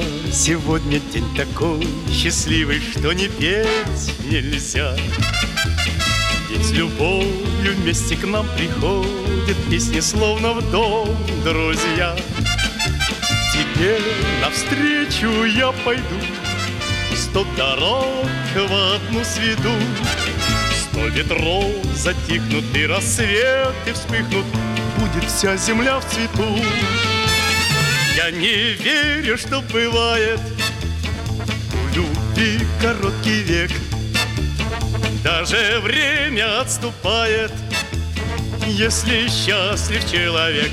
сегодня день такой счастливый, что не петь нельзя. Ведь с любовью вместе к нам приходят песни, словно в дом друзья. Тебе навстречу я пойду, 100 дорог в одну сведу. 100 ветров затихнут и рассветы вспыхнут, будет вся земля в цвету. Я не верю, что бывает у любви короткий век. Даже время отступает, если счастлив человек.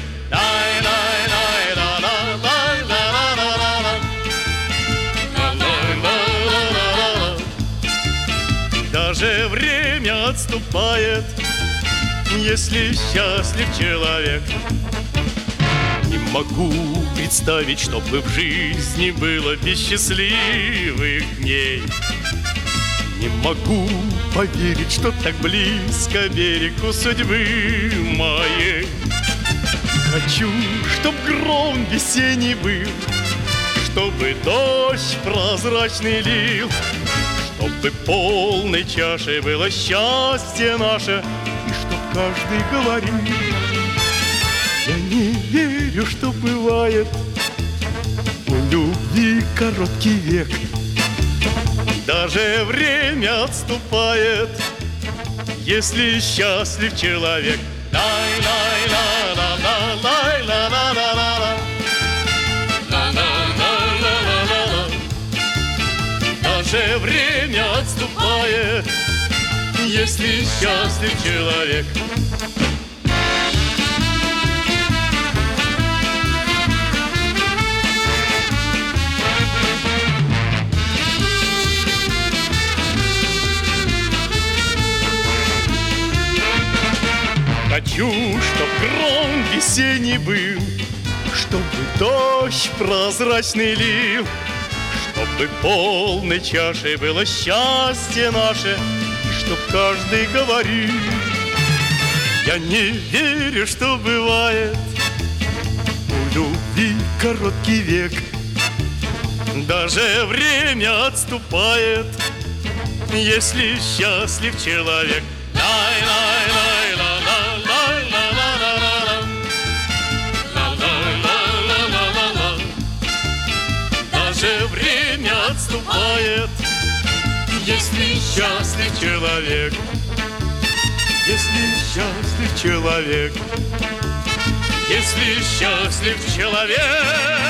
Даже время отступает, если счастлив человек. Не могу представить, чтобы в жизни было без счастливых дней. Не могу поверить, что так близко берегу судьбы моей. Хочу, чтоб гром весенний был, чтобы дождь прозрачный лил, чтобы полной чашей было счастье наше, и чтоб каждый говорил: я не верю, что бывает у любви короткий век. Даже время отступает, если счастлив человек. Даже время отступает, если счастлив человек. Хочу, чтоб гром весенний был, чтобы дождь прозрачный лил, чтобы полной чашей было счастье наше, и чтоб каждый говорил: я не верю, что бывает у любви короткий век. Даже время отступает, если счастлив человек. Даже время отступает, если счастлив человек. Если счастлив человек. Если счастлив человек.